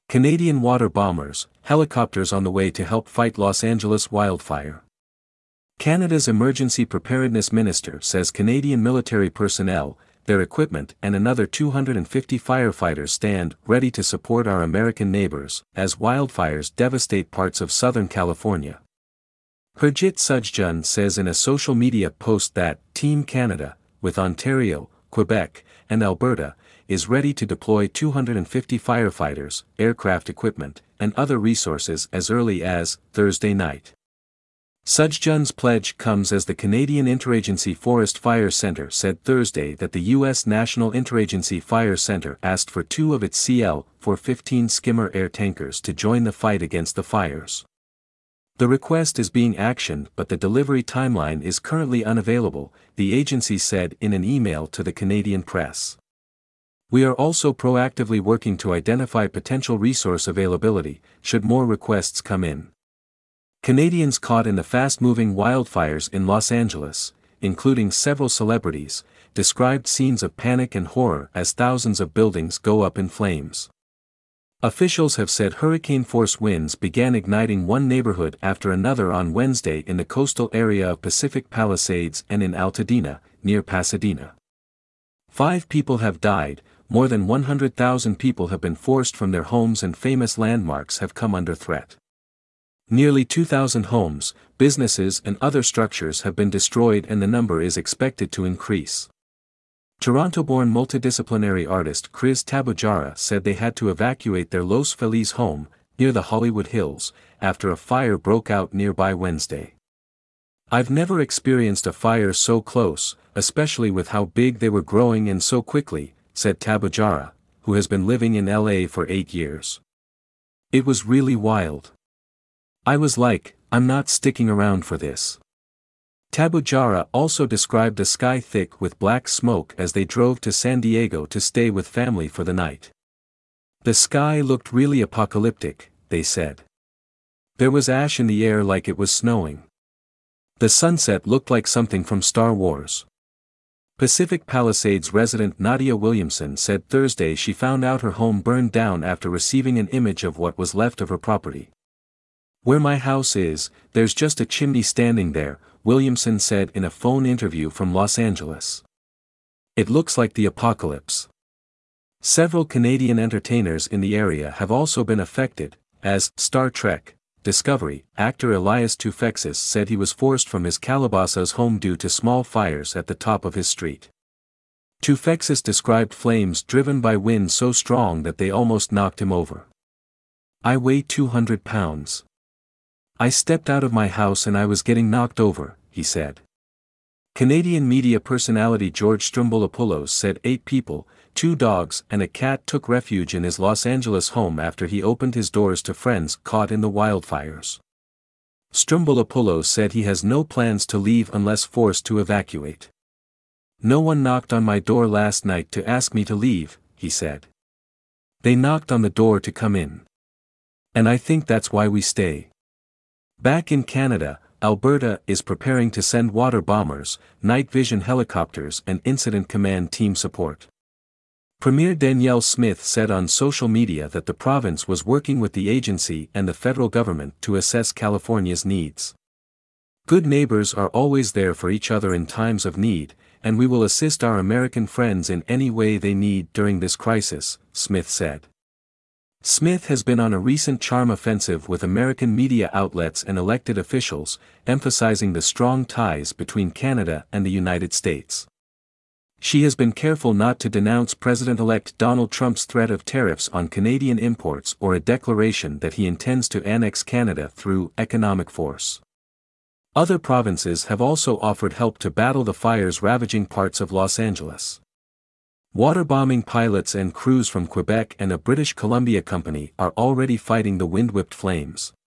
Canadian water bombers, helicopters on the way to help fight Los Angeles wildfire. Canada's emergency preparedness minister says Canadian military personnel, their equipment and another 250 firefighters stand ready to support our American neighbors as wildfires devastate parts of Southern California. Harjit Sajjan says in a social media post that Team Canada, with Ontario, Quebec, and Alberta, is ready to deploy 250 firefighters, aircraft equipment, and other resources as early as Thursday night. Sajjan's pledge comes as the Canadian Interagency Forest Fire Centre said Thursday that the U.S. National Interagency Fire Centre asked for 2 of its CL-415 Skimmer air tankers to join the fight against the fires. The request is being actioned, but the delivery timeline is currently unavailable, the agency said in an email to the Canadian press. We are also proactively working to identify potential resource availability, should more requests come in. Canadians caught in the fast-moving wildfires in Los Angeles, including several celebrities, described scenes of panic and horror as thousands of buildings go up in flames. Officials have said hurricane-force winds began igniting one neighborhood after another on Wednesday in the coastal area of Pacific Palisades and in Altadena, near Pasadena. 5 people have died, more than 100,000 people have been forced from their homes and famous landmarks have come under threat. Nearly 2,000 homes, businesses and other structures have been destroyed and the number is expected to increase. Toronto-born multidisciplinary artist Chris Tabajara said they had to evacuate their Los Feliz home, near the Hollywood Hills, after a fire broke out nearby Wednesday. "I've never experienced a fire so close, especially with how big they were growing and so quickly," said Tabajara, who has been living in LA for 8 years. "It was really wild. I was like, I'm not sticking around for this." Tabajara also described the sky thick with black smoke as they drove to San Diego to stay with family for the night. "The sky looked really apocalyptic," they said. "There was ash in the air like it was snowing. The sunset looked like something from Star Wars." Pacific Palisades resident Nadia Williamson said Thursday she found out her home burned down after receiving an image of what was left of her property. "Where my house is, there's just a chimney standing there," Williamson said in a phone interview from Los Angeles. "It looks like the apocalypse." Several Canadian entertainers in the area have also been affected, as Star Trek Discovery actor Elias Toufexis said he was forced from his Calabasas home due to small fires at the top of his street. Toufexis described flames driven by wind so strong that they almost knocked him over. "I weigh 200 pounds. I stepped out of my house and I was getting knocked over," he said. Canadian media personality George Stroumboulopoulos said 8 people, 2 dogs and a cat took refuge in his Los Angeles home after he opened his doors to friends caught in the wildfires. Stroumboulopoulos said he has no plans to leave unless forced to evacuate. "No one knocked on my door last night to ask me to leave," he said. "They knocked on the door to come in. And I think that's why we stay." Back in Canada, Alberta is preparing to send water bombers, night vision helicopters and incident command team support. Premier Danielle Smith said on social media that the province was working with the agency and the federal government to assess California's needs. "Good neighbors are always there for each other in times of need, and we will assist our American friends in any way they need during this crisis," Smith said. Smith has been on a recent charm offensive with American media outlets and elected officials, emphasizing the strong ties between Canada and the United States. She has been careful not to denounce President-elect Donald Trump's threat of tariffs on Canadian imports or a declaration that he intends to annex Canada through economic force. Other provinces have also offered help to battle the fires ravaging parts of Los Angeles. Waterbombing pilots and crews from Quebec and a British Columbia company are already fighting the wind-whipped flames.